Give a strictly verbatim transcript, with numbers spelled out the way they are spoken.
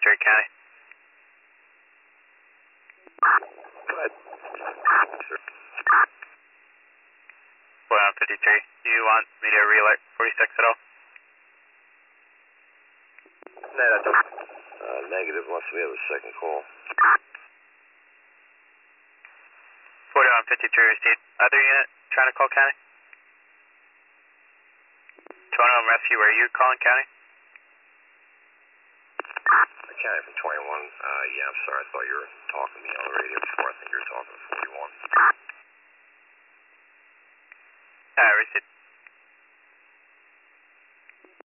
fifty-three County. Go ahead. forty-one fifty-three, do you want me to relay forty-six at all? No, that's uh, negative unless we have a second call. forty-one fifty-three received. Other unit trying to call County? twenty-one Rescue, where are you calling County? County from twenty-one. Uh, yeah, I'm sorry. I thought you were talking to me on the radio before. I think you were talking to forty-one. Uh, received.